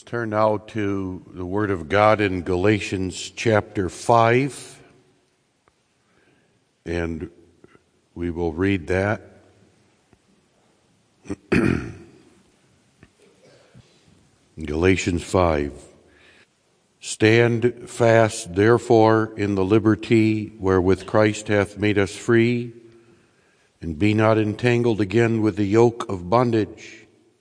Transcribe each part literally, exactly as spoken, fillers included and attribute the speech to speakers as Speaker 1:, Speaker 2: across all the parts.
Speaker 1: Let's turn now to the Word of God in Galatians chapter five, and we will read that. Galatians five. Stand fast, therefore, in the liberty wherewith Christ hath made us free, and be not entangled again with the yoke of bondage.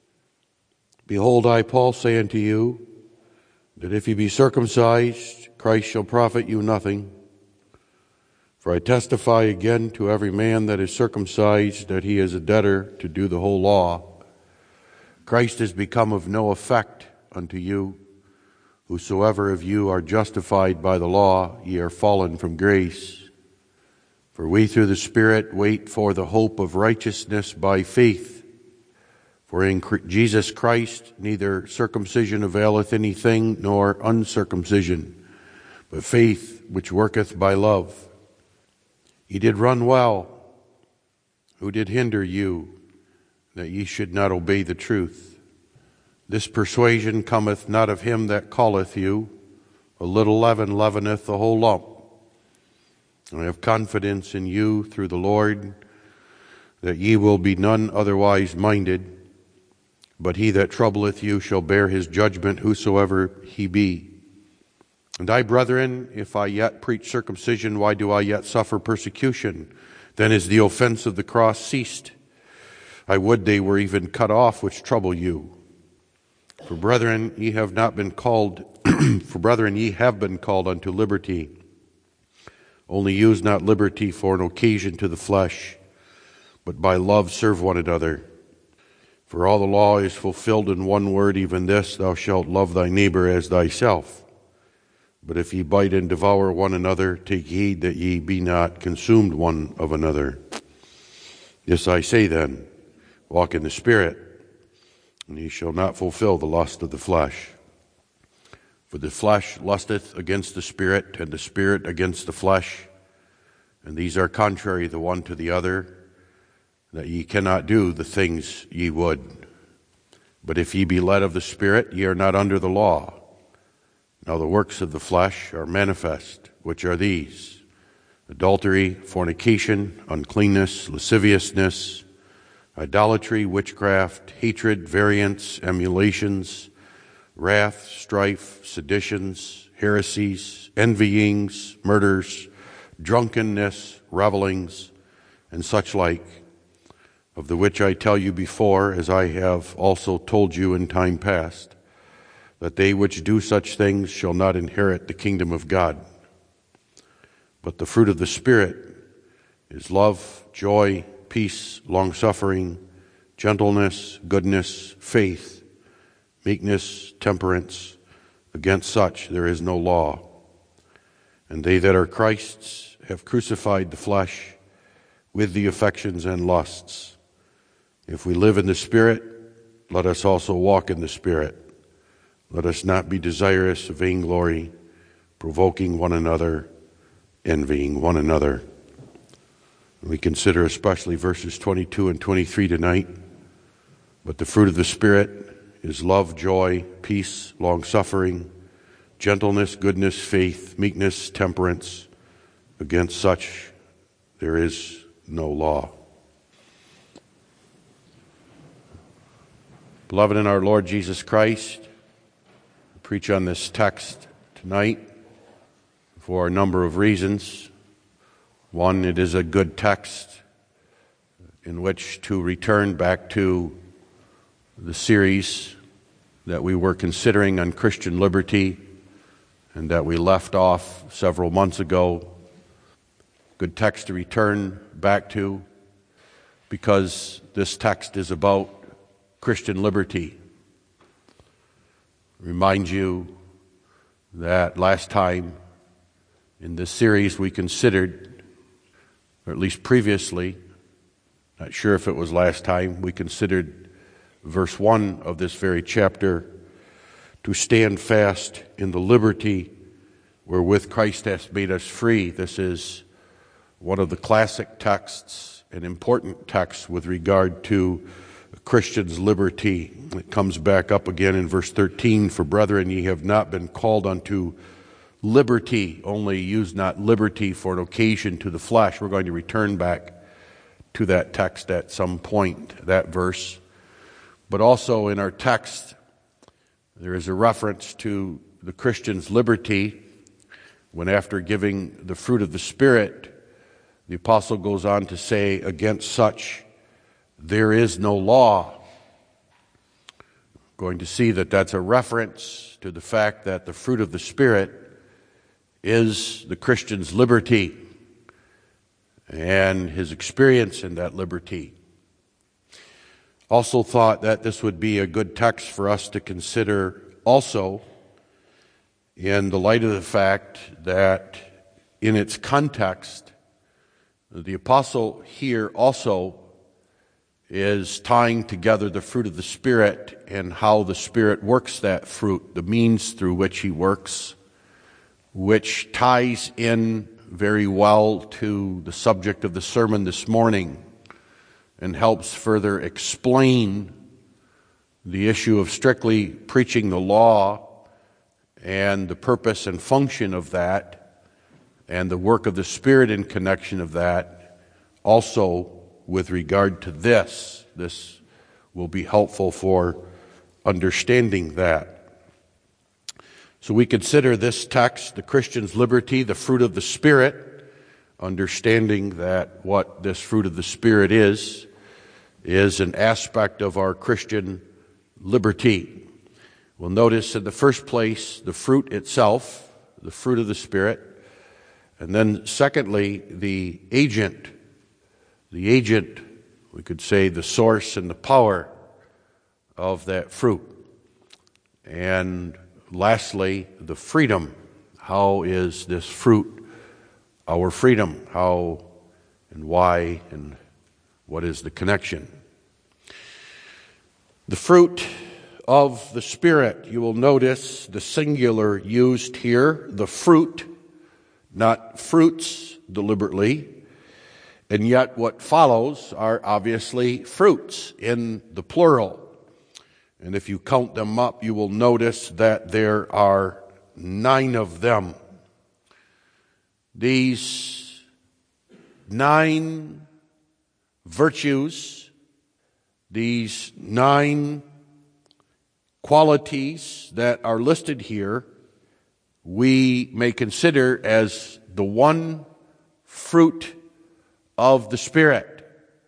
Speaker 1: Behold, I, Paul, say unto you, that if ye be circumcised, Christ shall profit you nothing. For I testify again to every man that is circumcised, that he is a debtor to do the whole law. Christ is become of no effect unto you. Whosoever of you are justified by the law, ye are fallen from grace. For we through the Spirit wait for the hope of righteousness by faith. For in Jesus Christ neither circumcision availeth anything, nor uncircumcision, but faith which worketh by love. Ye did run well. Who did hinder you, that ye should not obey the truth? This persuasion cometh not of him that calleth you. A little leaven leaveneth the whole lump. I have confidence in you through the Lord, that ye will be none otherwise minded. But he that troubleth you shall bear his judgment, whosoever he be. And I, brethren, if I yet preach circumcision, why do I yet suffer persecution? Then is the offense of the cross ceased. I would they were even cut off which trouble you. For brethren, ye have not been called, for brethren, ye have been called unto liberty. Only use not liberty for an occasion to the flesh, but by love serve one another. For all the law is fulfilled in one word, even this, thou shalt love thy neighbor as thyself. But if ye bite and devour one another, take heed that ye be not consumed one of another. This I say then, walk in the Spirit, and ye shall not fulfill the lust of the flesh. For the flesh lusteth against the Spirit, and the Spirit against the flesh, and these are contrary the one to the other, that ye cannot do the things ye would. But if ye be led of the Spirit, ye are not under the law. Now the works of the flesh are manifest, which are these: adultery, fornication, uncleanness, lasciviousness, idolatry, witchcraft, hatred, variance, emulations, wrath, strife, seditions, heresies, envyings, murders, drunkenness, revelings, and such like, of the which I tell you before, as I have also told you in time past, that they which do such things shall not inherit the kingdom of God. But the fruit of the Spirit is love, joy, peace, long-suffering, gentleness, goodness, faith, meekness, temperance. Against such there is no law. And they that are Christ's have crucified the flesh with the affections and lusts. If we live in the Spirit, let us also walk in the Spirit. Let us not be desirous of vainglory, provoking one another, envying one another. We consider especially verses twenty-two and twenty-three tonight. But the fruit of the Spirit is love, joy, peace, long-suffering, gentleness, goodness, faith, meekness, temperance. Against such there is no law. Beloved in our Lord Jesus Christ, I preach on this text tonight for a number of reasons. One, it is a good text in which to return back to the series that we were considering on Christian liberty and that we left off several months ago. Good text to return back to because this text is about Christian liberty. Remind you that last time in this series we considered, or at least previously, not sure if it was last time, we considered verse one of this very chapter, to stand fast in the liberty wherewith Christ hath made us free. This is one of the classic texts, an important text with regard to a Christian's liberty. It comes back up again in verse thirteen, for brethren, ye have not been called unto liberty, only use not liberty for an occasion to the flesh. We're going to return back to that text at some point, that verse. But also in our text, there is a reference to the Christian's liberty when, after giving the fruit of the Spirit, the apostle goes on to say, against such there is no law. We're going to see that that's a reference to the fact that the fruit of the Spirit is the Christian's liberty and his experience in that liberty. Also thought that this would be a good text for us to consider also in the light of the fact that in its context, the apostle here also is tying together the fruit of the Spirit and how the Spirit works that fruit, the means through which he works, which ties in very well to the subject of the sermon this morning and helps further explain the issue of strictly preaching the law and the purpose and function of that and the work of the Spirit in connection of that. Also, with regard to this, this will be helpful for understanding that. So we consider this text, the Christian's liberty, the fruit of the Spirit, understanding that what this fruit of the Spirit is, is an aspect of our Christian liberty. We'll notice in the first place the fruit itself, the fruit of the Spirit, and then secondly, the agent. The agent, we could say the source and the power of that fruit. And lastly, the freedom. How is this fruit our freedom? How and why and what is the connection? The fruit of the Spirit, you will notice the singular used here, the fruit, not fruits deliberately. And yet what follows are obviously fruits in the plural. And if you count them up, you will notice that there are nine of them. These nine virtues, these nine qualities that are listed here, we may consider as the one fruit of the Spirit.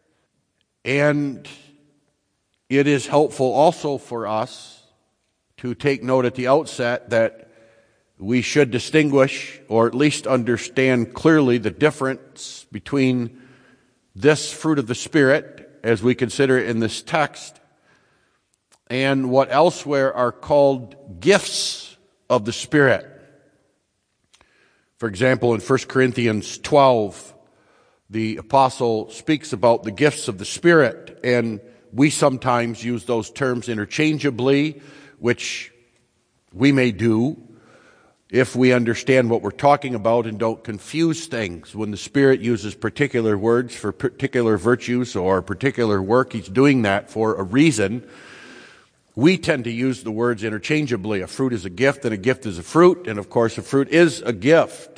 Speaker 1: And it is helpful also for us to take note at the outset that we should distinguish, or at least understand clearly, the difference between this fruit of the Spirit, as we consider it in this text, and what elsewhere are called gifts of the Spirit. For example, in First Corinthians twelve, the apostle speaks about the gifts of the Spirit, and we sometimes use those terms interchangeably, which we may do if we understand what we're talking about and don't confuse things. When the Spirit uses particular words for particular virtues or particular work, He's doing that for a reason. We tend to use the words interchangeably. A fruit is a gift, and a gift is a fruit, and of course a fruit is a gift.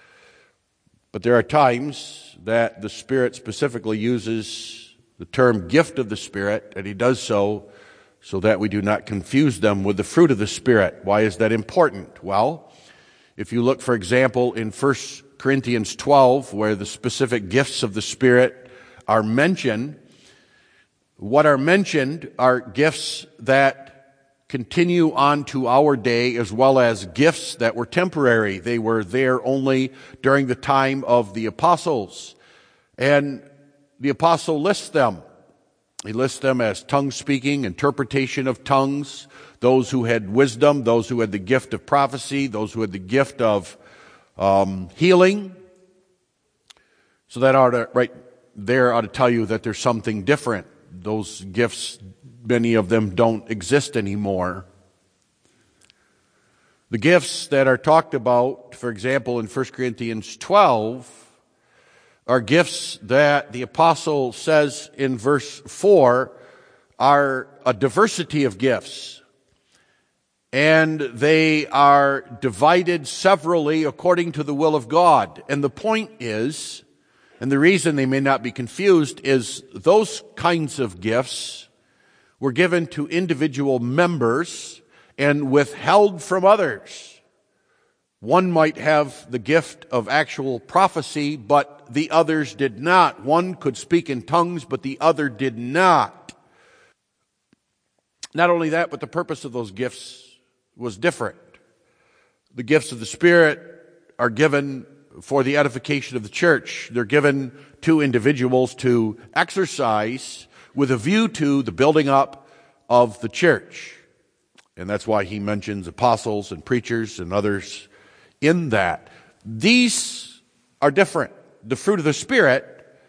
Speaker 1: But there are times that the Spirit specifically uses the term gift of the Spirit, and He does so so that we do not confuse them with the fruit of the Spirit. Why is that important? Well, if you look, for example, in First Corinthians twelve, where the specific gifts of the Spirit are mentioned, what are mentioned are gifts that continue on to our day, as well as gifts that were temporary. They were there only during the time of the apostles. And the apostle lists them. He lists them as tongue speaking, interpretation of tongues, those who had wisdom, those who had the gift of prophecy, those who had the gift of um, healing. So that ought to, right there ought to tell you that there's something different. Those gifts, many of them don't exist anymore. The gifts that are talked about, for example, in First Corinthians twelve, are gifts that the apostle says in verse four are a diversity of gifts, and they are divided severally according to the will of God. And the point is, and the reason they may not be confused, is those kinds of gifts were given to individual members and withheld from others. One might have the gift of actual prophecy, but the others did not. One could speak in tongues, but the other did not. Not only that, but the purpose of those gifts was different. The gifts of the Spirit are given for the edification of the church. They're given to individuals to exercise with a view to the building up of the church. And that's why he mentions apostles and preachers and others in that. These are different. The fruit of the Spirit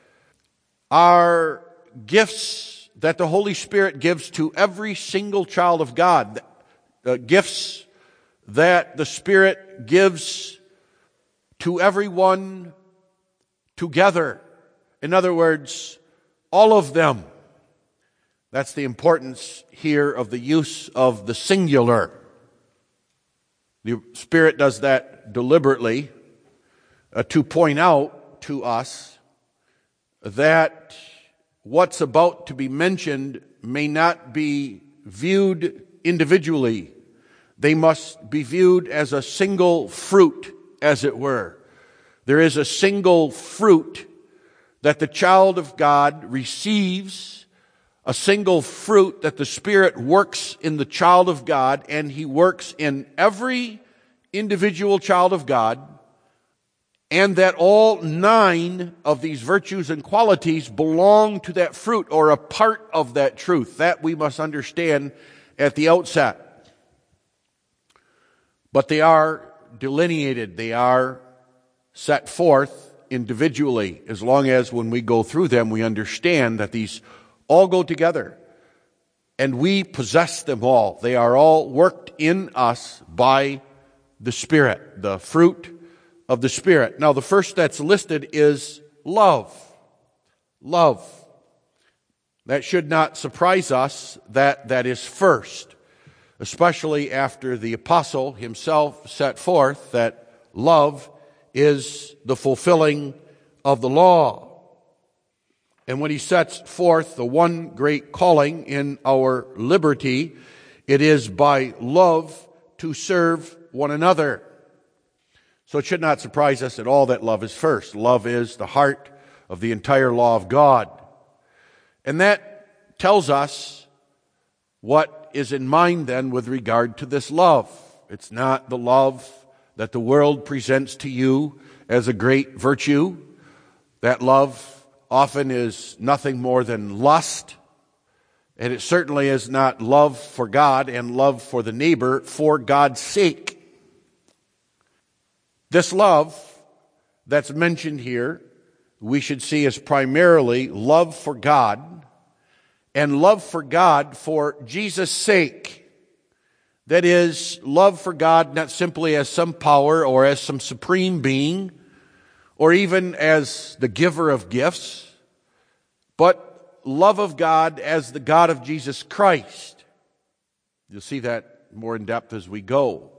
Speaker 1: are gifts that the Holy Spirit gives to every single child of God. Uh, gifts that the Spirit gives to everyone together. In other words, all of them. That's the importance here of the use of the singular. The Spirit does that deliberately uh, to point out to us that what's about to be mentioned may not be viewed individually. They must be viewed as a single fruit, as it were. There is a single fruit that the child of God receives, a single fruit that the Spirit works in the child of God, and He works in every individual child of God, and that all nine of these virtues and qualities belong to that fruit, or a part of that truth. That we must understand at the outset. But they are delineated, they are set forth individually, as long as when we go through them we understand that these all go together and we possess them all. They are all worked in us by the Spirit, the fruit of the Spirit. Now the first that's listed is love. Love. That should not surprise us that that is first, especially after the apostle himself set forth that love is the fulfilling of the law. And when he sets forth the one great calling in our liberty, it is by love to serve one another. So it should not surprise us at all that love is first. Love is the heart of the entire law of God. And that tells us what is in mind then with regard to this love. It's not the love that the world presents to you as a great virtue. That love often is nothing more than lust. And it certainly is not love for God and love for the neighbor for God's sake. This love that's mentioned here, we should see as primarily love for God, and love for God for Jesus' sake. That is, love for God not simply as some power or as some supreme being, or even as the giver of gifts, but love of God as the God of Jesus Christ. You'll see that more in depth as we go.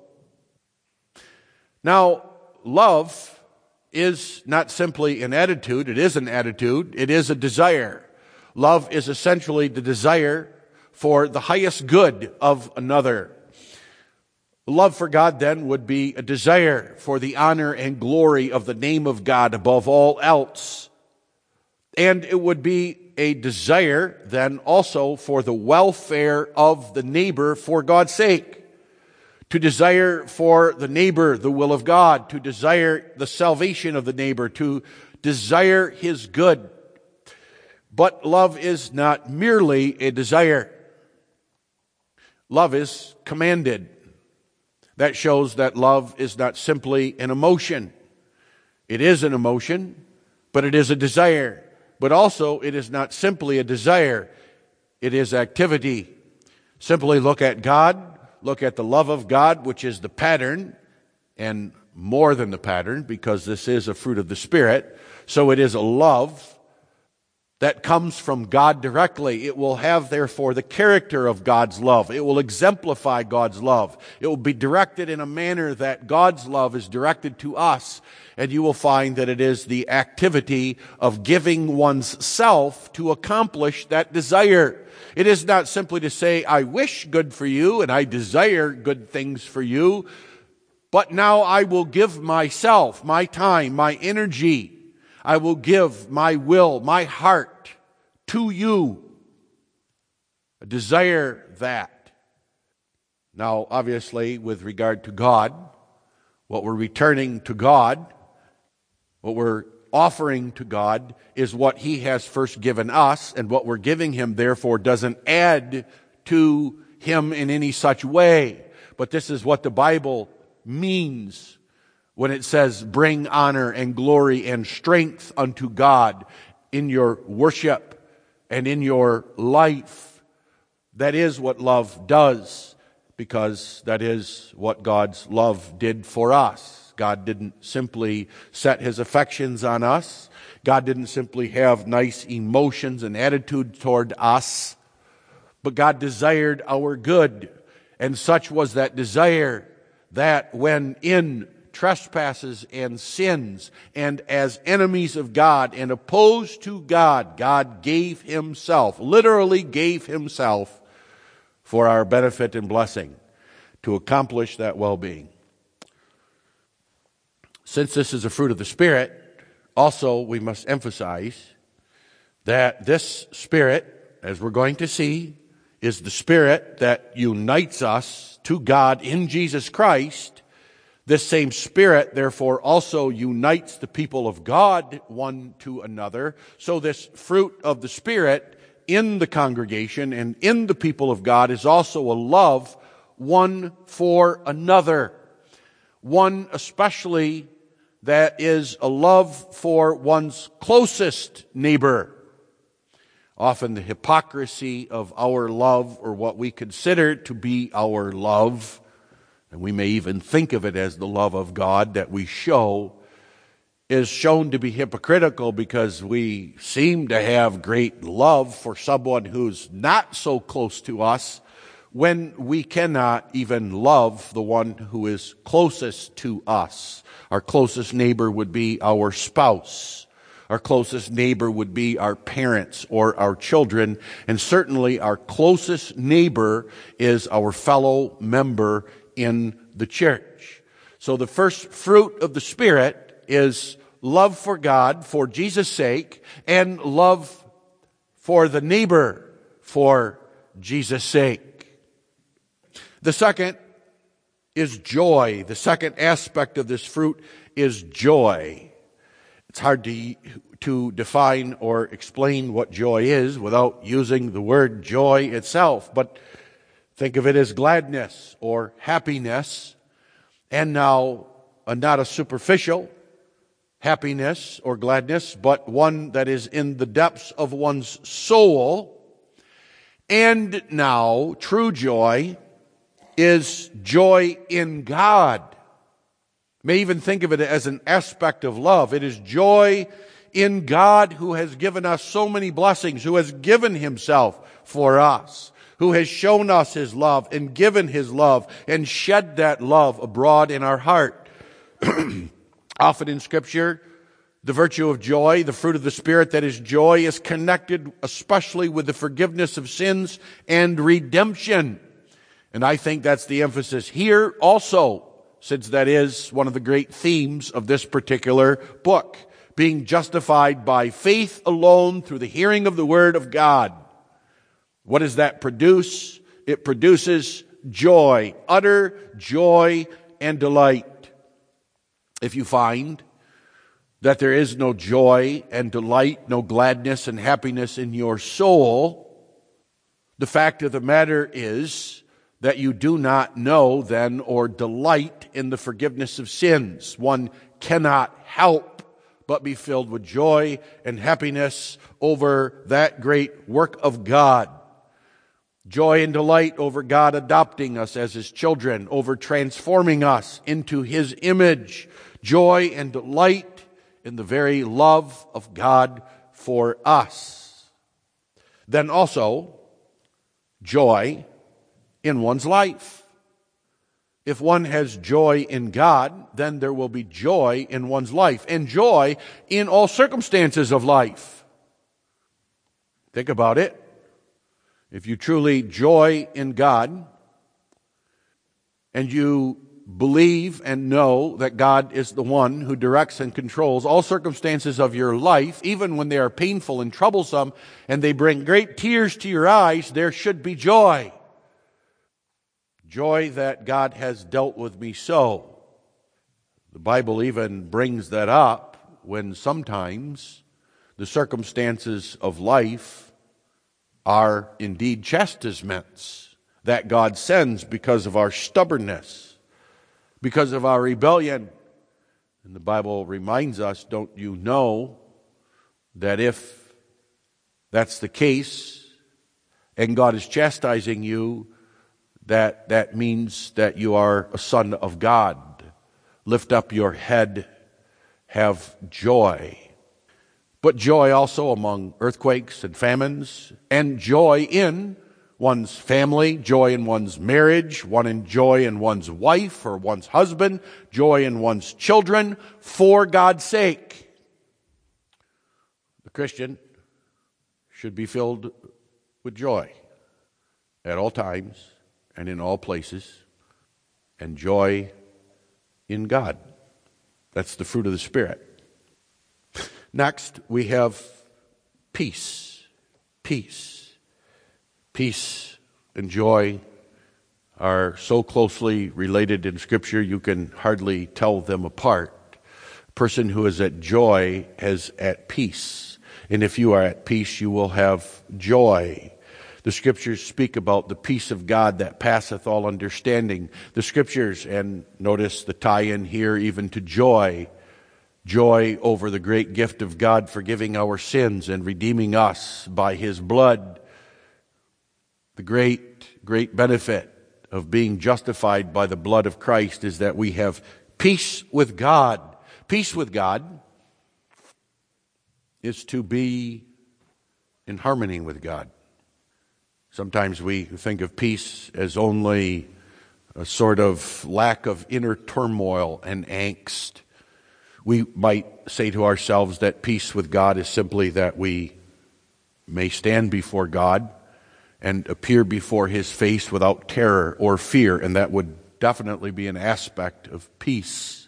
Speaker 1: Now, love is not simply an attitude. It is an attitude. It is a desire. Love is essentially the desire for the highest good of another. Love for God then would be a desire for the honor and glory of the name of God above all else. And it would be a desire then also for the welfare of the neighbor for God's sake. To desire for the neighbor the will of God, to desire the salvation of the neighbor, to desire his good. But love is not merely a desire. Love is commanded. That shows that love is not simply an emotion. It is an emotion, but it is a desire. But also it is not simply a desire. It is activity. Simply look at God. Look at the love of God, which is the pattern, and more than the pattern, because this is a fruit of the Spirit. So it is a love that comes from God directly. It will have, therefore, the character of God's love. It will exemplify God's love. It will be directed in a manner that God's love is directed to us. And you will find that it is the activity of giving one's self to accomplish that desire. It is not simply to say, I wish good for you and I desire good things for you, but now I will give myself, my time, my energy. I will give my will, my heart to you. I desire that. Now, obviously, with regard to God, what we're returning to God, what we're offering to God is what He has first given us, and what we're giving Him, therefore, doesn't add to Him in any such way. But this is what the Bible means when it says, bring honor and glory and strength unto God in your worship and in your life. That is what love does, because that is what God's love did for us. God didn't simply set His affections on us. God didn't simply have nice emotions and attitude toward us, but God desired our good. And such was that desire that when in trespasses and sins, and as enemies of God and opposed to God, God gave Himself, literally gave Himself for our benefit and blessing to accomplish that well-being. Since this is a fruit of the Spirit, also we must emphasize that this Spirit, as we're going to see, is the Spirit that unites us to God in Jesus Christ. This same Spirit, therefore, also unites the people of God one to another. So this fruit of the Spirit in the congregation and in the people of God is also a love one for another. One especially that is a love for one's closest neighbor. Often the hypocrisy of our love, or what we consider to be our love, and we may even think of it as the love of God that we show, is shown to be hypocritical because we seem to have great love for someone who's not so close to us, when we cannot even love the one who is closest to us. Our closest neighbor would be our spouse. Our closest neighbor would be our parents or our children. And certainly our closest neighbor is our fellow member in the church. So the first fruit of the Spirit is love for God for Jesus' sake, and love for the neighbor for Jesus' sake. The second is joy. The second aspect of this fruit is joy. It's hard to, to define or explain what joy is without using the word joy itself. But think of it as gladness or happiness. And now, uh, not a superficial happiness or gladness, but one that is in the depths of one's soul. And now, true joy is joy in God. You may even think of it as an aspect of love. It is joy in God, who has given us so many blessings, who has given Himself for us, who has shown us His love and given His love and shed that love abroad in our heart. Often in Scripture, the virtue of joy, the fruit of the Spirit that is joy, is connected especially with the forgiveness of sins and redemption. And I think that's the emphasis here also, since that is one of the great themes of this particular book. Being justified by faith alone through the hearing of the Word of God. What does that produce? It produces joy, utter joy and delight. If you find that there is no joy and delight, no gladness and happiness in your soul, the fact of the matter is that you do not know then or delight in the forgiveness of sins. One cannot help but be filled with joy and happiness over that great work of God. Joy and delight over God adopting us as His children, over transforming us into His image. Joy and delight in the very love of God for us. then also joy in one's life. If one has joy in God, then there will be joy in one's life, and joy in all circumstances of life. Think about it. If you truly joy in God, and you believe and know that God is the one who directs and controls all circumstances of your life, even when they are painful and troublesome, and they bring great tears to your eyes, there should be joy. Joy that God has dealt with me so. The Bible even brings that up when sometimes the circumstances of life are indeed chastisements that God sends because of our stubbornness, because of our rebellion. And the Bible reminds us, don't you know, that if that's the case and God is chastising you, that that means that you are a son of God. Lift up your head, have joy. But joy also among earthquakes and famines, and joy in one's family, joy in one's marriage, one in joy in one's wife or one's husband, joy in one's children, for God's sake. The Christian should be filled with joy at all times and in all places, and joy in God. That's the fruit of the Spirit. Next, we have peace. Peace. Peace and joy are so closely related in Scripture you can hardly tell them apart. A person who is at joy is at peace. And if you are at peace, you will have joy. The Scriptures speak about the peace of God that passeth all understanding. The Scriptures, and notice the tie-in here even to joy, joy over the great gift of God forgiving our sins and redeeming us by His blood. The great, great benefit of being justified by the blood of Christ is that we have peace with God. Peace with God is to be in harmony with God. Sometimes we think of peace as only a sort of lack of inner turmoil and angst. We might say to ourselves that peace with God is simply that we may stand before God and appear before His face without terror or fear, and that would definitely be an aspect of peace.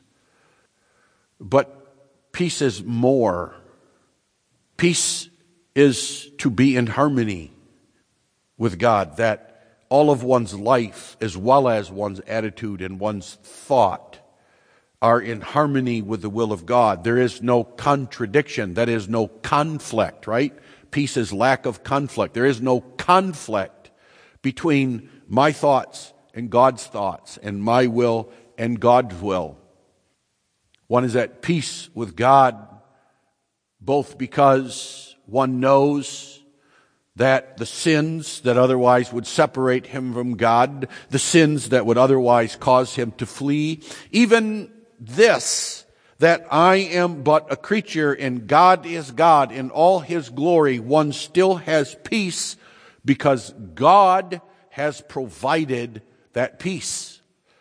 Speaker 1: But peace is more. Peace is to be in harmony with God, that all of one's life, as well as one's attitude and one's thought, are in harmony with the will of God. There is no contradiction. That is no conflict, right? Peace is lack of conflict. There is no conflict between my thoughts and God's thoughts, and my will and God's will. One is at peace with God, both because one knows that the sins that otherwise would separate him from God, the sins that would otherwise cause him to flee, even this, that I am but a creature and God is God in all His glory, one still has peace because God has provided that peace.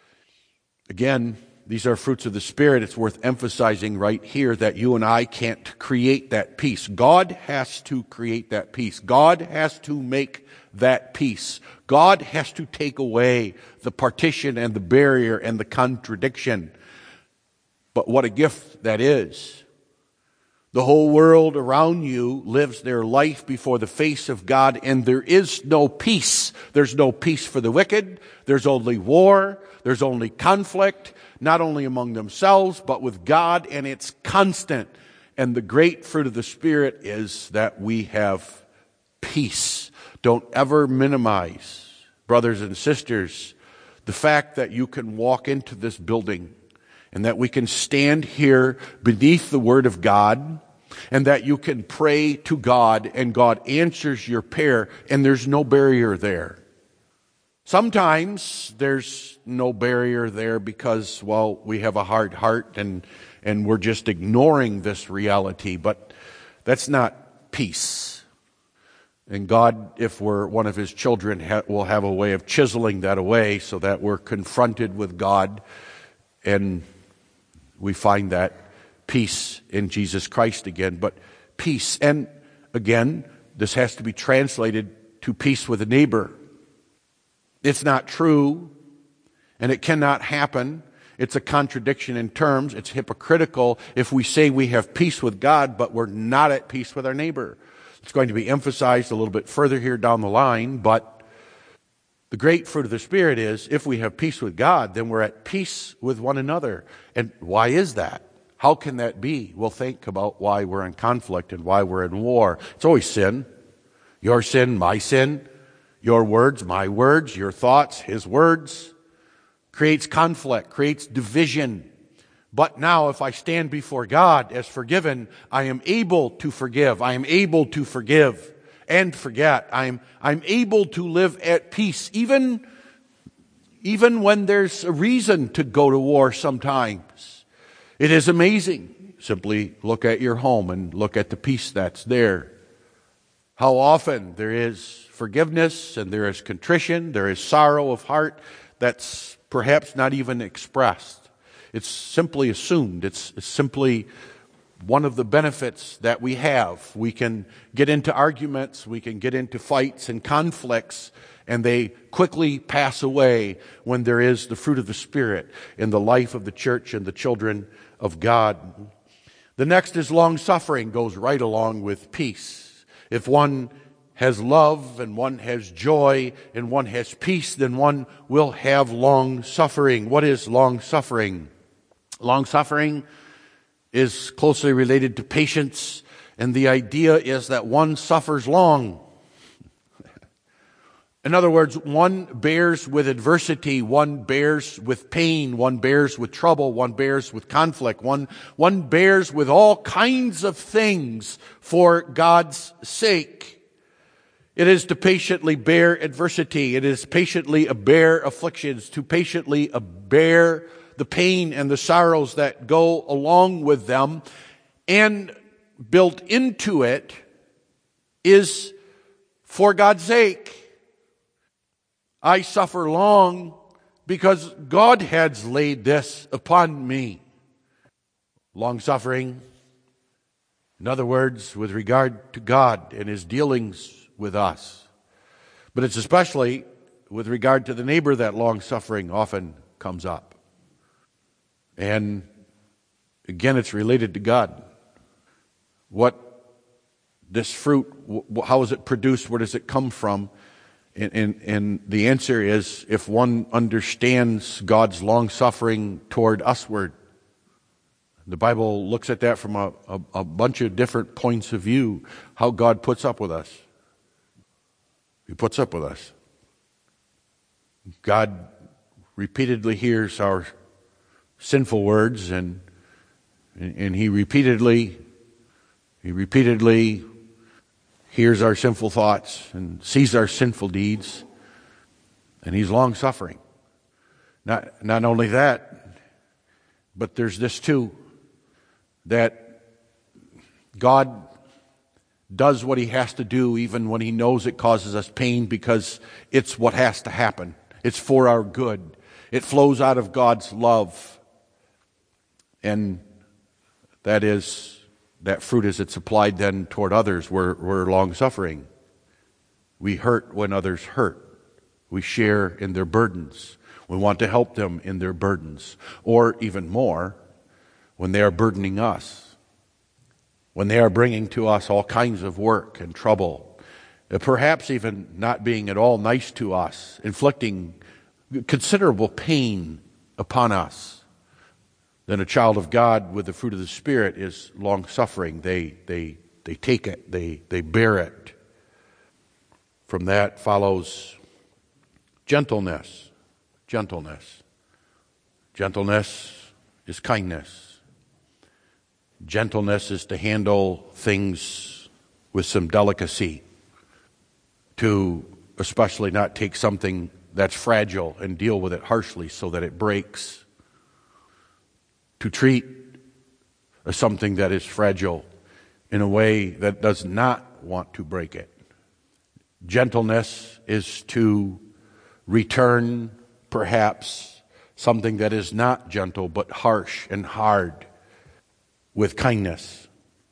Speaker 1: Again, these are fruits of the Spirit. It's worth emphasizing right here that you and I can't create that peace. God has to create that peace. God has to make that peace. God has to take away the partition and the barrier and the contradiction. But what a gift that is. The whole world around you lives their life before the face of God, and there is no peace. There's no peace for the wicked. There's only war. There's only conflict, not only among themselves, but with God, and it's constant. And the great fruit of the Spirit is that we have peace. Don't ever minimize, brothers and sisters, the fact that you can walk into this building and that we can stand here beneath the Word of God, and that you can pray to God and God answers your prayer, and there's no barrier there. Sometimes there's no barrier there because, well, we have a hard heart and, and we're just ignoring this reality, but that's not peace. And God, if we're one of His children, ha- will have a way of chiseling that away so that we're confronted with God and we find that peace in Jesus Christ again. But peace, and again, this has to be translated to peace with a neighbor. It's not true, and it cannot happen. It's a contradiction in terms. It's hypocritical if we say we have peace with God, but we're not at peace with our neighbor. It's going to be emphasized a little bit further here down the line, but the great fruit of the Spirit is if we have peace with God, then we're at peace with one another. And why is that? How can that be? We'll think about why we're in conflict and why we're in war. It's always sin. Your sin, my sin. Your words, my words. Your thoughts, his words. Creates conflict, creates division. But now if I stand before God as forgiven, I am able to forgive. I am able to forgive and forget. I'm, I'm able to live at peace, even, even when there's a reason to go to war sometimes. It is amazing. Simply look at your home and look at the peace that's there. How often there is forgiveness and there is contrition, there is sorrow of heart that's perhaps not even expressed. It's simply assumed. It's, it's simply one of the benefits that we have. We can get into arguments, we can get into fights and conflicts, and they quickly pass away when there is the fruit of the Spirit in the life of the church and the children of God. The next is long-suffering, goes right along with peace. If one has love and one has joy and one has peace, then one will have long-suffering. What is long-suffering? Long-suffering is closely related to patience, and the idea is that one suffers long. In other words, one bears with adversity, one bears with pain, one bears with trouble, one bears with conflict, one, one bears with all kinds of things for God's sake. It is to patiently bear adversity. It is patiently bear afflictions, to patiently bear the pain and the sorrows that go along with them. And built into it is for God's sake. I suffer long because God has laid this upon me. Long-suffering, in other words, with regard to God and His dealings with us. But it's especially with regard to the neighbor that long-suffering often comes up. And again, it's related to God. What this fruit, how is it produced? Where does it come from? And, and, and the answer is if one understands God's long-suffering toward usward. The Bible looks at that from a, a, a bunch of different points of view, how God puts up with us. He puts up with us. God repeatedly hears our sinful words, and and, and He repeatedly He repeatedly hears our sinful thoughts and sees our sinful deeds, and He's long-suffering. Not, not only that, but there's this too, that God does what He has to do even when He knows it causes us pain, because it's what has to happen. It's for our good. It flows out of God's love. And that is That fruit as it's applied then toward others, we're, we're long-suffering. We hurt when others hurt. We share in their burdens. We want to help them in their burdens. Or even more, when they are burdening us. When they are bringing to us all kinds of work and trouble. Perhaps even not being at all nice to us. Inflicting considerable pain upon us. Then a child of God with the fruit of the Spirit is long-suffering. They, they, they take it. They, they bear it. From that follows gentleness. Gentleness. Gentleness is kindness. Gentleness is to handle things with some delicacy. To especially not take something that's fragile and deal with it harshly so that it breaks. To treat something that is fragile in a way that does not want to break it. Gentleness is to return, perhaps, something that is not gentle but harsh and hard with kindness.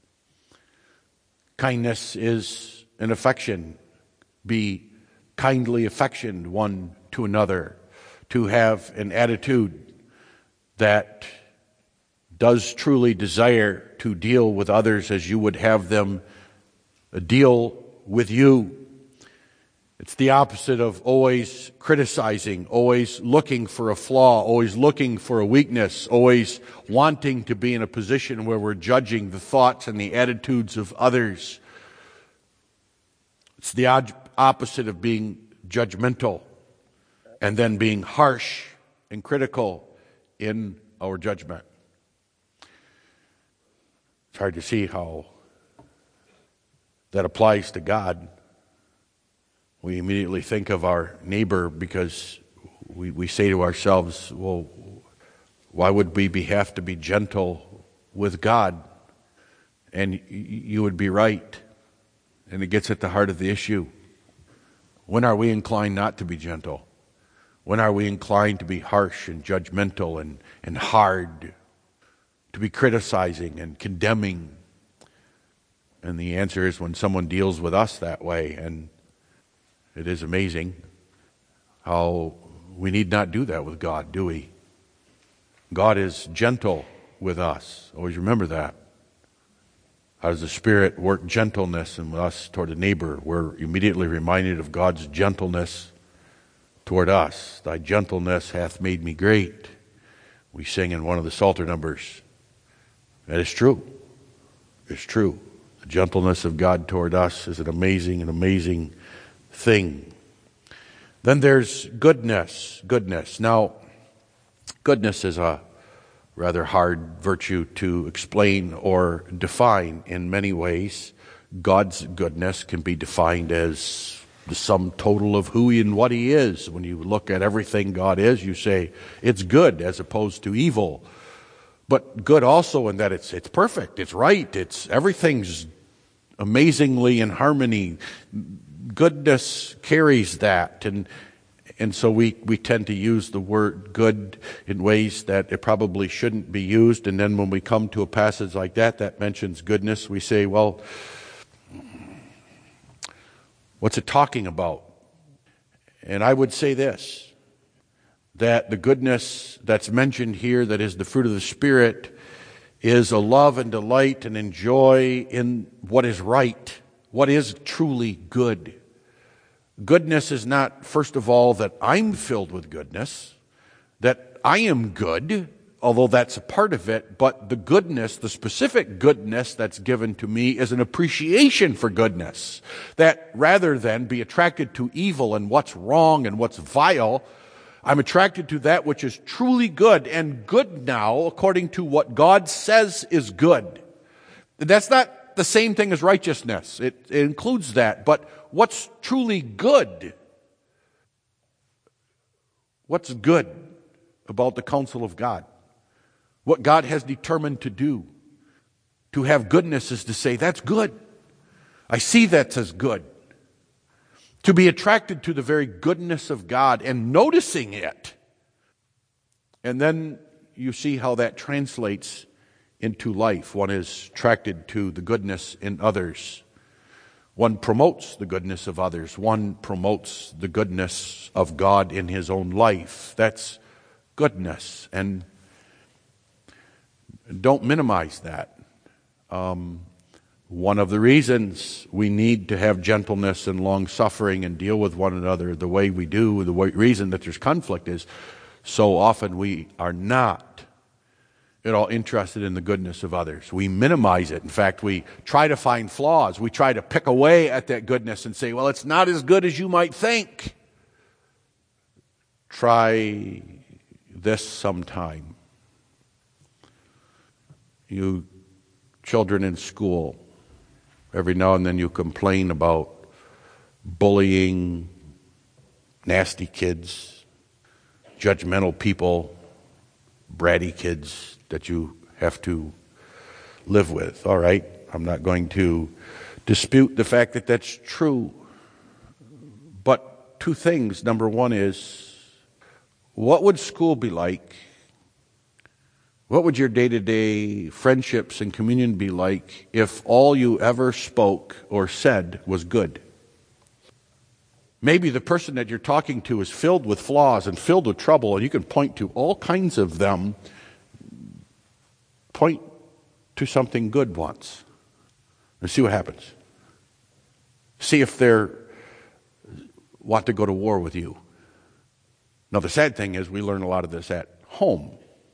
Speaker 1: Kindness is an affection. Be kindly affectioned one to another. To have an attitude that does truly desire to deal with others as you would have them deal with you. It's the opposite of always criticizing, always looking for a flaw, always looking for a weakness, always wanting to be in a position where we're judging the thoughts and the attitudes of others. It's the opposite of being judgmental and then being harsh and critical in our judgment. It's hard to see how that applies to God. We immediately think of our neighbor because we, we say to ourselves, well, why would we be, have to be gentle with God? And you would be right. And it gets at the heart of the issue. When are we inclined not to be gentle? When are we inclined to be harsh and judgmental and, and hard? To be criticizing and condemning? And the answer is when someone deals with us that way. And it is amazing how we need not do that with God, do we? God is gentle with us. Always remember that. How does the Spirit work gentleness in us toward a neighbor? We're immediately reminded of God's gentleness toward us. Thy gentleness hath made me great. We sing in one of the Psalter numbers. That is true. It's true. The gentleness of God toward us is an amazing, an amazing thing. Then there's goodness. Goodness. Now, goodness is a rather hard virtue to explain or define in many ways. God's goodness can be defined as the sum total of who he and what he is. When you look at everything God is, you say it's good as opposed to evil. But good also in that it's it's perfect, it's right, it's everything's amazingly in harmony. Goodness carries that, and and so we, we tend to use the word good in ways that it probably shouldn't be used. And then when we come to a passage like that that mentions goodness, we say, well, what's it talking about? And I would say this, that the goodness that's mentioned here, that is the fruit of the Spirit, is a love and delight and enjoy in what is right, what is truly good. Goodness is not, first of all, that I'm filled with goodness, that I am good, although that's a part of it, but the goodness, the specific goodness that's given to me is an appreciation for goodness. That rather than be attracted to evil and what's wrong and what's vile, I'm attracted to that which is truly good, and good now, according to what God says is good. That's not the same thing as righteousness. It, it includes that, but what's truly good? What's good about the counsel of God? What God has determined to do. To have goodness is to say, that's good. I see that as good. To be attracted to the very goodness of God and noticing it. And then you see how that translates into life. One is attracted to the goodness in others. One promotes the goodness of others. One promotes the goodness of God in his own life. That's goodness. And don't minimize that. Um, one of the reasons we need to have gentleness and long-suffering and deal with one another the way we do, the way, reason that there's conflict is so often we are not at all interested in the goodness of others. We minimize it. In fact, we try to find flaws. We try to pick away at that goodness and say, well, it's not as good as you might think. Try this sometime. You children in school, every now and then you complain about bullying, nasty kids, judgmental people, bratty kids that you have to live with. All right, I'm not going to dispute the fact that that's true.
Speaker 2: two things. Number one is, what would school be like? What would your day-to-day friendships and communion be like if all you ever spoke or said was good? Maybe the person that you're talking to is filled with flaws and filled with trouble, and you can point to all kinds of them. Point to something good once and see what happens. See if they want to go to war with you. Now, the sad thing is we learn a lot of this at home,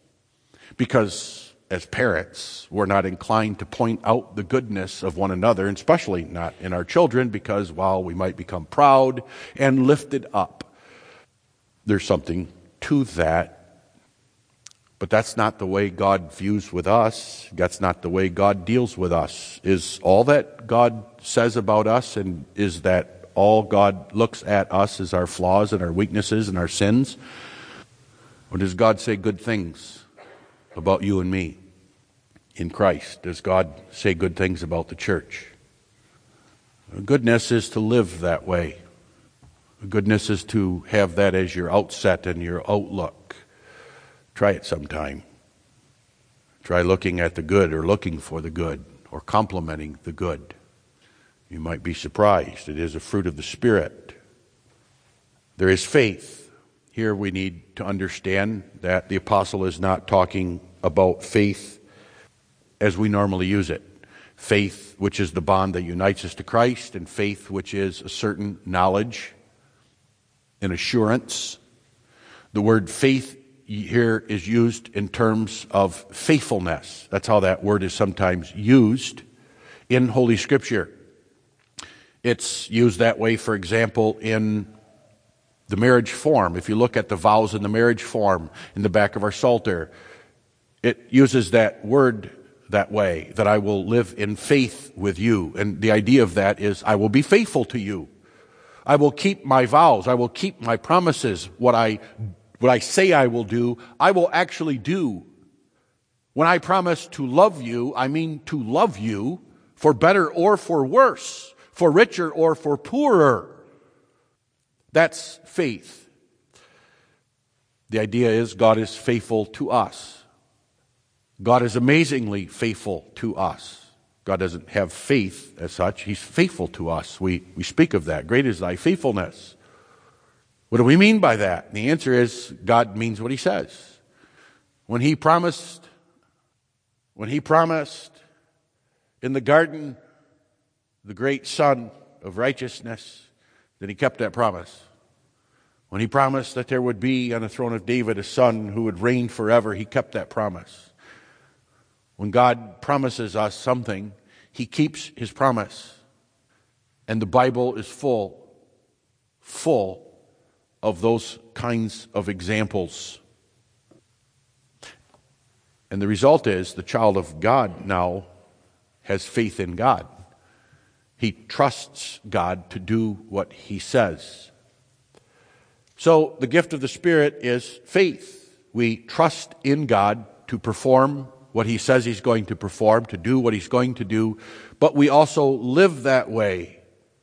Speaker 2: because as parents, we're not inclined to point out the goodness of one another, and especially not in our children, because while we might become proud and lifted up, there's something to that. But that's not the way God views with us. That's not the way God deals with us. Is all that God says about us, and is that all God looks at us as our flaws and our weaknesses and our sins? Or does God say good things about you and me in Christ? Does God say good things about the church? Goodness is to live that way. Goodness is to have that as your outset and your outlook. Try it sometime. Try looking at the good, or looking for the good, or complimenting the good. You might be surprised. It is a fruit of the Spirit. There is faith. Here we need to understand that the apostle is not talking about faith as we normally use it. Faith, which is the bond that unites us to Christ, and faith, which is a certain knowledge and assurance. The word faith here is used in terms of faithfulness. That's how that word is sometimes used in Holy Scripture. It's used that way, for example, in the marriage form. If you look at the vows in the marriage form in the back of our Psalter, it uses that word that way, that I will live in faith with you. And the idea of that is, I will be faithful to you. I will keep my vows. I will keep my promises. What I, what I say I will do, I will actually do. When I promise to love you, I mean to love you for better or for worse, for richer or for poorer. That's faith. The idea is God is faithful to us. God is amazingly faithful to us. God doesn't have faith as such. He's faithful to us. We, we speak of that. Great is thy faithfulness. What do we mean by that? And the answer is, God means what he says. When he promised, when he promised in the garden the great Son of righteousness, then he kept that promise. When he promised that there would be on the throne of David a son who would reign forever, he kept that promise. When God promises us something, he keeps his promise. And the Bible is full, full of those kinds of examples. And the result is the child of God now has faith in God. He trusts God to do what he says. So the gift of the Spirit is faith. We trust in God to perform what he says he's going to perform, to do what he's going to do, but we also live that way.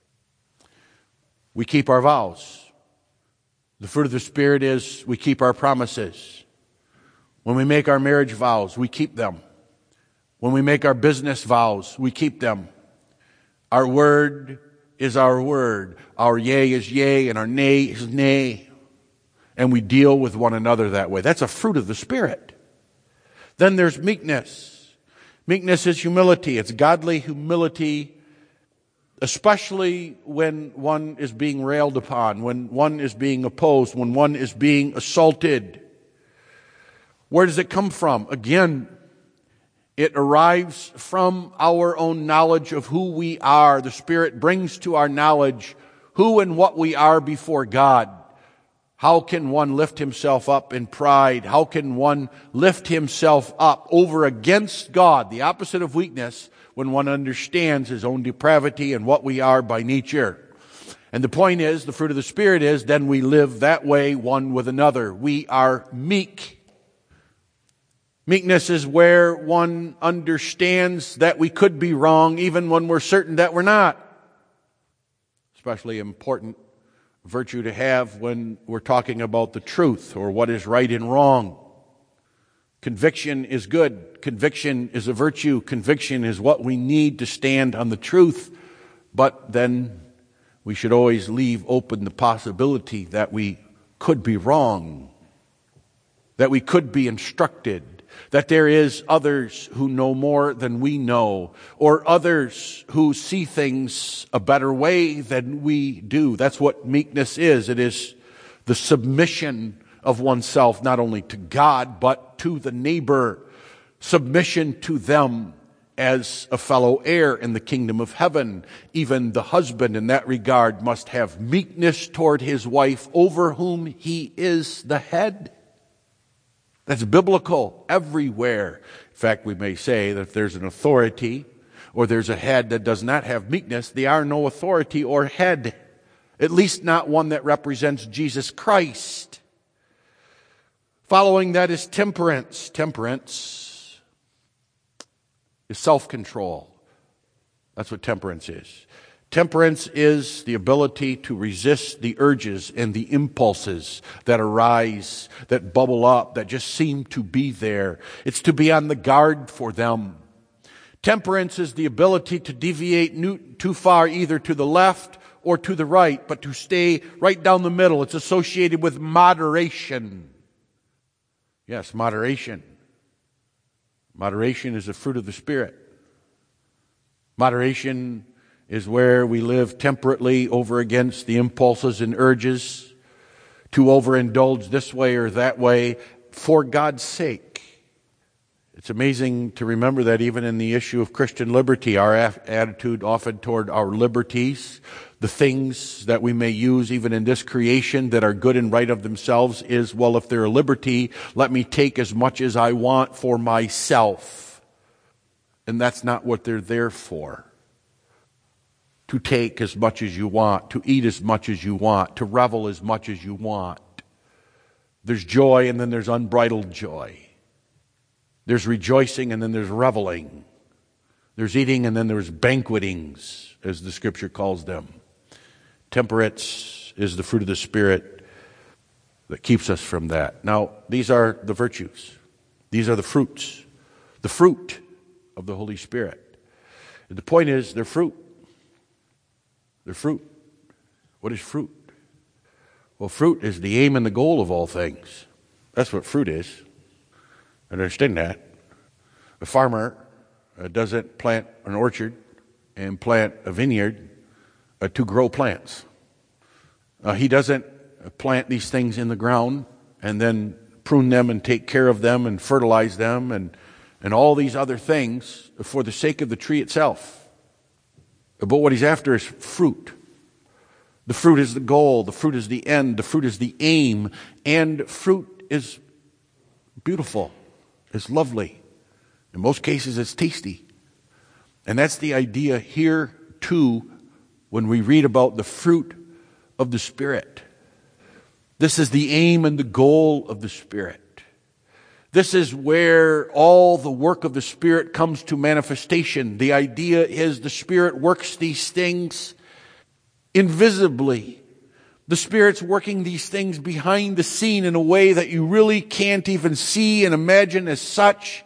Speaker 2: We keep our vows. The fruit of the Spirit is we keep our promises. When we make our marriage vows, we keep them. When we make our business vows, we keep them. Our word is our word. Our yea is yea, and our nay is nay. And we deal with one another that way. That's a fruit of the Spirit. Then there's meekness. Meekness is humility. It's godly humility, especially when one is being railed upon, when one is being opposed, when one is being assaulted. Where does it come from? Again, it arrives from our own knowledge of who we are. The Spirit brings to our knowledge who and what we are before God. How can one lift himself up in pride? How can one lift himself up over against God, the opposite of weakness, when one understands his own depravity and what we are by nature? And the point is, the fruit of the Spirit is, then we live that way one with another. We are meek. Meekness is where one understands that we could be wrong even when we're certain that we're not. Especially important virtue to have when we're talking about the truth or what is right and wrong. Conviction is good. Conviction is a virtue. Conviction is what we need to stand on the truth. But then we should always leave open the possibility that we could be wrong, that we could be instructed, that there is others who know more than we know, or others who see things a better way than we do. That's what meekness is. It is the submission of oneself, not only to God, but to the neighbor, submission to them as a fellow heir in the kingdom of heaven. Even the husband in that regard must have meekness toward his wife, over whom he is the head. That's biblical everywhere. In fact, we may say that if there's an authority or there's a head that does not have meekness, they are no authority or head, at least not one that represents Jesus Christ. Following that is temperance. Temperance is self-control. That's what temperance is. Temperance is the ability to resist the urges and the impulses that arise, that bubble up, that just seem to be there. It's to be on the guard for them. Temperance is the ability to deviate too far either to the left or to the right, but to stay right down the middle. It's associated with moderation. Yes, moderation. Moderation is a fruit of the Spirit. Moderation is where we live temperately over against the impulses and urges to overindulge this way or that way for God's sake. It's amazing to remember that even in the issue of Christian liberty, our attitude often toward our liberties, the things that we may use even in this creation that are good and right of themselves is, well, if they're a liberty, let me take as much as I want for myself. And that's not what they're there for. To take as much as you want, to eat as much as you want, to revel as much as you want. There's joy and then there's unbridled joy. There's rejoicing and then there's reveling. There's eating and then there's banquetings, as the Scripture calls them. Temperance is the fruit of the Spirit that keeps us from that. Now, these are the virtues. These are the fruits. The fruit of the Holy Spirit. And the point is, they're fruit. They're fruit. What is fruit? Well, fruit is the aim and the goal of all things. That's what fruit is. Understand that. A farmer uh, doesn't plant an orchard and plant a vineyard uh, to grow plants. Uh, he doesn't plant these things in the ground and then prune them and take care of them and fertilize them and, and all these other things for the sake of the tree itself. But what he's after is fruit. The fruit is the goal. The fruit is the end. The fruit is the aim. And fruit is beautiful. It's lovely. In most cases, it's tasty. And that's the idea here, too, when we read about the fruit of the Spirit. This is the aim and the goal of the Spirit. This is where all the work of the Spirit comes to manifestation. The idea is the Spirit works these things invisibly. The Spirit's working these things behind the scene in a way that you really can't even see and imagine as such.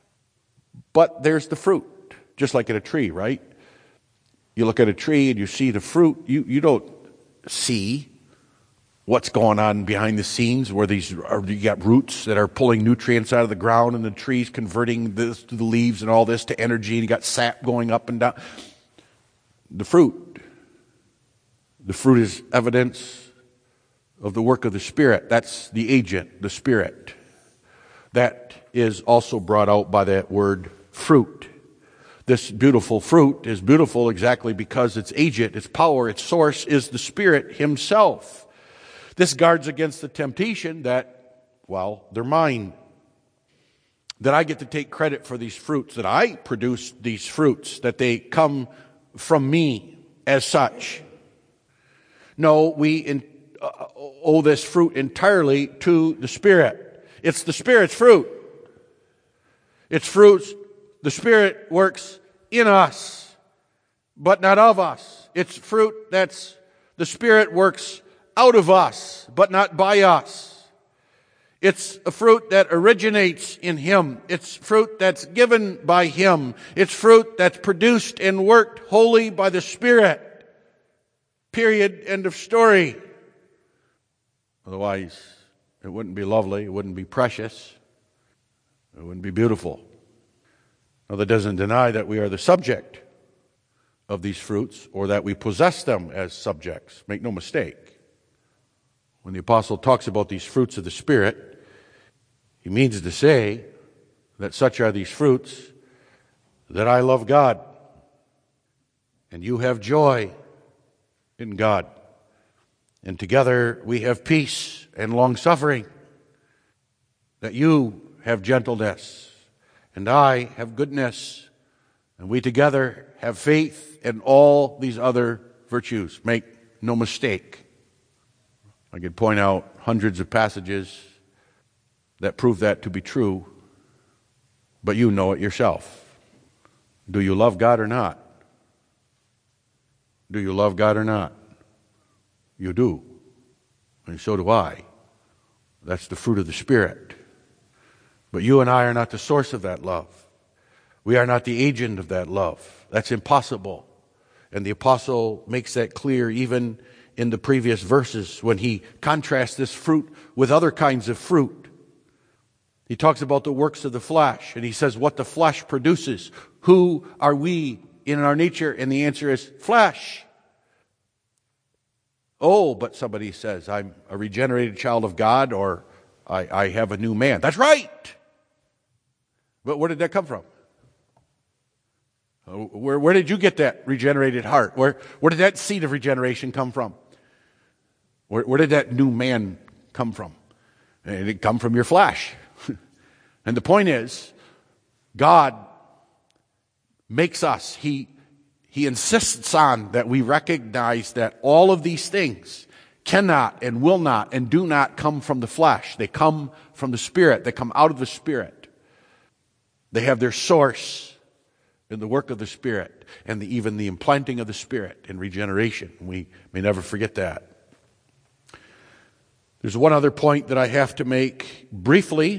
Speaker 2: But there's the fruit, just like at a tree, right? You look at a tree and you see the fruit. You, you don't see what's going on behind the scenes, where these are, you got roots that are pulling nutrients out of the ground and the trees converting this to the leaves and all this to energy, and you got sap going up and down. The fruit. The fruit is evidence of the work of the Spirit. That's the agent, the Spirit. That is also brought out by that word fruit. This beautiful fruit is beautiful exactly because its agent, its power, its source is the Spirit Himself. This guards against the temptation that, well, they're mine. That I get to take credit for these fruits, that I produce these fruits, that they come from me as such. No, we in, uh, owe this fruit entirely to the Spirit. It's the Spirit's fruit. It's fruits the Spirit works in us, but not of us. It's fruit that's the Spirit works out of us, but not by us. It's a fruit that originates in Him. It's fruit that's given by Him. It's fruit that's produced and worked wholly by the Spirit. Period. End of story. Otherwise, it wouldn't be lovely. It wouldn't be precious. It wouldn't be beautiful. Now, that doesn't deny that we are the subject of these fruits or that we possess them as subjects. Make no mistake. When the apostle talks about these fruits of the Spirit, he means to say that such are these fruits that I love God and you have joy in God. And together we have peace and long-suffering, that you have gentleness and I have goodness, and we together have faith and all these other virtues. Make no mistake. I could point out hundreds of passages that prove that to be true, but you know it yourself. Do you love God or not? Do you love God or not? You do, and so do I. That's the fruit of the Spirit. But you and I are not the source of that love. We are not the agent of that love. That's impossible. And the apostle makes that clear even in the previous verses when he contrasts this fruit with other kinds of fruit. He talks about the works of the flesh, and he says what the flesh produces. Who are we in our nature? And the answer is flesh. Oh, but somebody says, I'm a regenerated child of God, or I, I have a new man. That's right. But where did that come from? Where, where did you get that regenerated heart? Where, where did that seed of regeneration come from? Where, where did that new man come from? It did come from your flesh. And the point is, God makes us, He, He insists on that we recognize that all of these things cannot and will not and do not come from the flesh. They come from the Spirit. They come out of the Spirit. They have their source in the work of the Spirit and the, even the implanting of the Spirit in regeneration. We may never forget that. There's one other point that I have to make briefly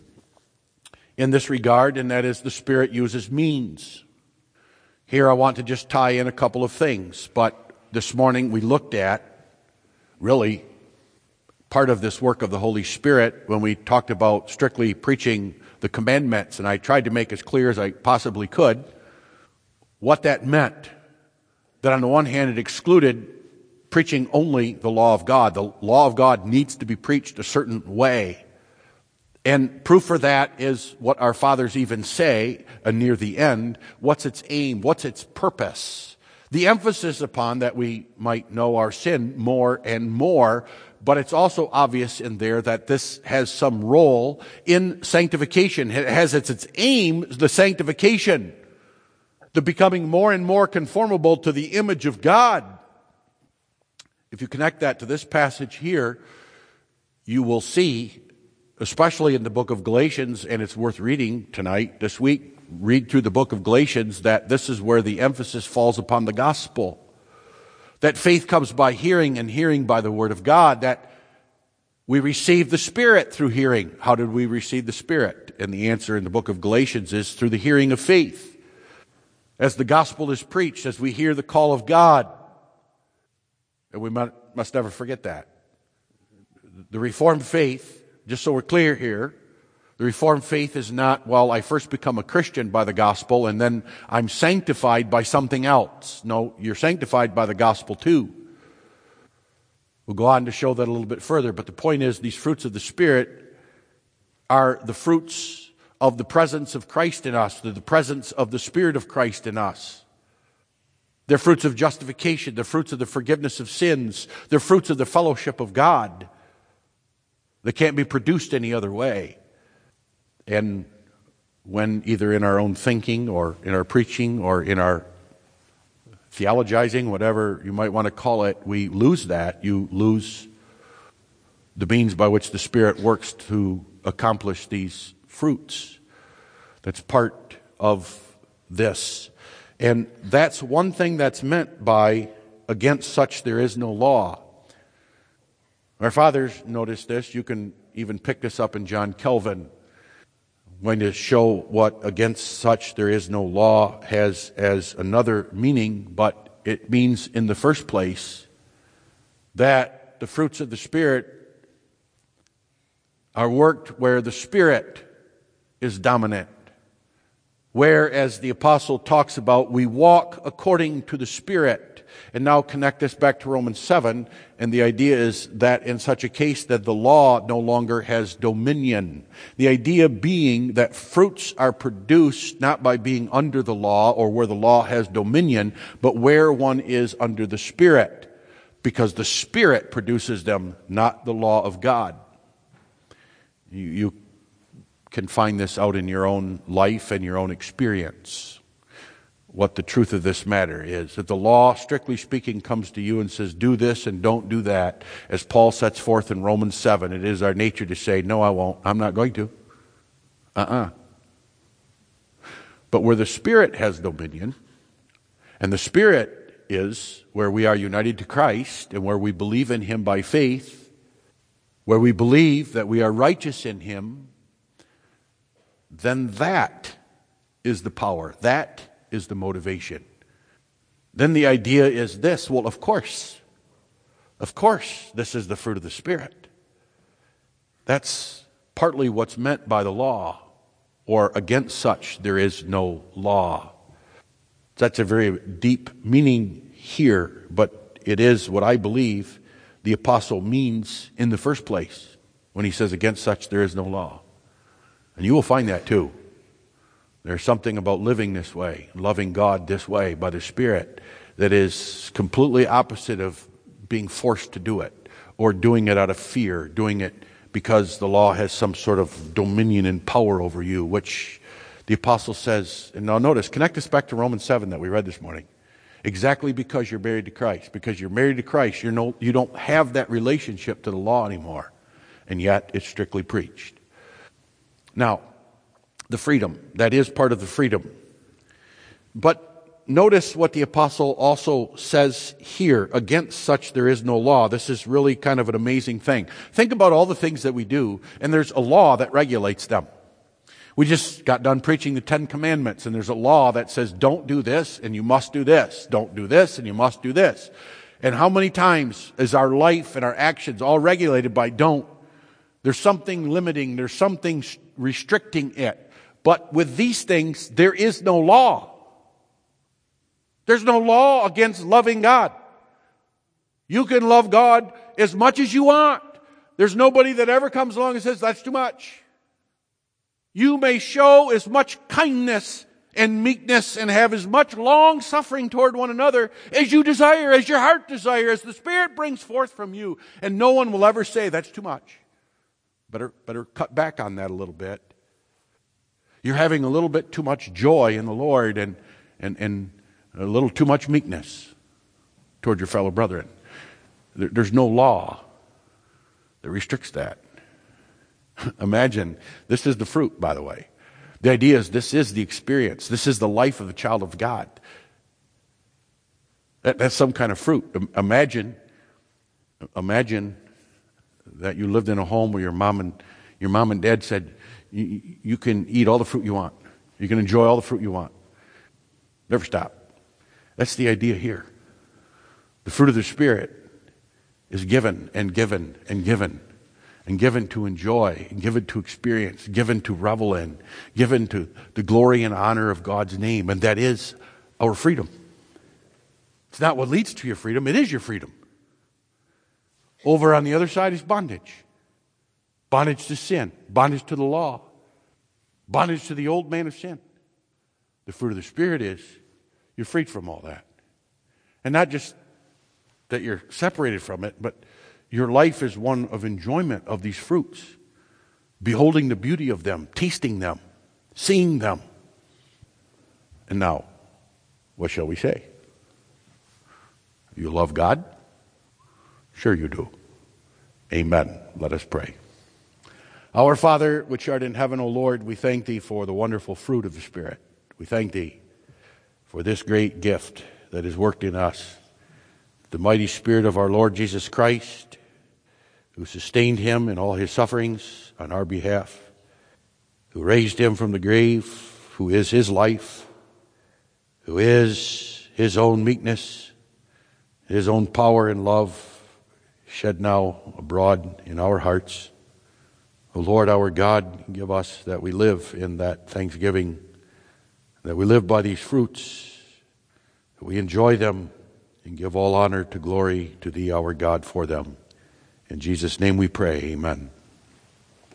Speaker 2: in this regard, and that is the Spirit uses means. Here I want to just tie in a couple of things, but this morning we looked at really part of this work of the Holy Spirit when we talked about strictly preaching the commandments, and I tried to make as clear as I possibly could what that meant. That on the one hand it excluded preaching only the law of God. The law of God needs to be preached a certain way. And proof for that is what our fathers even say uh, near the end. What's its aim? What's its purpose? The emphasis upon that we might know our sin more and more, but it's also obvious in there that this has some role in sanctification. It has its, its aim, the sanctification, the becoming more and more conformable to the image of God. If you connect that to this passage here, you will see, especially in the book of Galatians, and it's worth reading tonight, this week, read through the book of Galatians, that this is where the emphasis falls upon the gospel. That faith comes by hearing, and hearing by the word of God. That we receive the Spirit through hearing. How did we receive the Spirit? And the answer in the book of Galatians is through the hearing of faith. As the gospel is preached, as we hear the call of God. And we must never forget that. The Reformed faith, just so we're clear here, the Reformed faith is not, well, I first become a Christian by the gospel and then I'm sanctified by something else. No, you're sanctified by the gospel too. We'll go on to show that a little bit further, but the point is these fruits of the Spirit are the fruits of the presence of Christ in us, the presence of the Spirit of Christ in us. They're fruits of justification, they're fruits of the forgiveness of sins, they're fruits of the fellowship of God. They can't be produced any other way. And when either in our own thinking or in our preaching or in our theologizing, whatever you might want to call it, we lose that. You lose the means by which the Spirit works to accomplish these fruits. That's part of this. And that's one thing that's meant by against such there is no law. Our fathers noticed this. You can even pick this up in John Calvin. I'm going to show what against such there is no law has as another meaning, but it means in the first place that the fruits of the Spirit are worked where the Spirit is dominant. Where, as the apostle talks about, we walk according to the Spirit. And now connect this back to Romans seven, and the idea is that in such a case that the law no longer has dominion. The idea being that fruits are produced not by being under the law or where the law has dominion, but where one is under the Spirit, because the Spirit produces them, not the law of God. You, you can find this out in your own life and your own experience. What the truth of this matter is. That the law, strictly speaking, comes to you and says, do this and don't do that. As Paul sets forth in Romans seven, it is our nature to say, no, I won't. I'm not going to. Uh-uh. But where the Spirit has dominion, and the Spirit is where we are united to Christ and where we believe in Him by faith, where we believe that we are righteous in Him, then that is the power. That is the motivation. Then the idea is this, well, of course, of course, this is the fruit of the Spirit. That's partly what's meant by the law, or against such there is no law. That's a very deep meaning here, but it is what I believe the apostle means in the first place when he says against such there is no law. And you will find that too. There's something about living this way, loving God this way by the Spirit, that is completely opposite of being forced to do it, or doing it out of fear, doing it because the law has some sort of dominion and power over you, which the apostle says, and now notice, connect this back to Romans seven that we read this morning. Exactly because you're married to Christ. Because you're married to Christ, you're no, you don't have that relationship to the law anymore, and yet it's strictly preached. Now, the freedom. That is part of the freedom. But notice what the apostle also says here. Against such there is no law. This is really kind of an amazing thing. Think about all the things that we do, and there's a law that regulates them. We just got done preaching the Ten Commandments, and there's a law that says don't do this, and you must do this. Don't do this, and you must do this. And how many times is our life and our actions all regulated by don't? There's something limiting. There's something restricting it. But with these things, there is no law. There's no law against loving God. You can love God as much as you want. There's nobody that ever comes along and says, that's too much. You may show as much kindness and meekness and have as much long suffering toward one another as you desire, as your heart desires, as the Spirit brings forth from you. And no one will ever say, that's too much. Better, better cut back on that a little bit. You're having a little bit too much joy in the Lord and, and, and a little too much meekness toward your fellow brethren. There, there's no law that restricts that. Imagine, this is the fruit, by the way. The idea is this is the experience. This is the life of a child of God. That, that's some kind of fruit. Imagine, imagine that you lived in a home where your mom and your mom and dad said, You, you can eat all the fruit you want. You can enjoy all the fruit you want. Never stop. That's the idea here. The fruit of the Spirit is given and given and given and given to enjoy and given to experience, given to revel in, given to the glory and honor of God's name. And that is our freedom. It's not what leads to your freedom. It is your freedom. Over on the other side is bondage. Bondage to sin, bondage to the law, bondage to the old man of sin. The fruit of the Spirit is you're freed from all that. And not just that you're separated from it, but your life is one of enjoyment of these fruits, beholding the beauty of them, tasting them, seeing them. And now, what shall we say? You love God? Sure you do. Amen. Let us pray. Our Father, which art in heaven, O Lord, we thank Thee for the wonderful fruit of the Spirit. We thank Thee for this great gift that is worked in us, the mighty Spirit of our Lord Jesus Christ, who sustained him in all his sufferings on our behalf, who raised him from the grave, who is his life, who is his own meekness, his own power and love shed now abroad in our hearts. O Lord, our God, give us that we live in that thanksgiving, that we live by these fruits, that we enjoy them and give all honor to glory to Thee, our God, for them. In Jesus' name we pray, amen.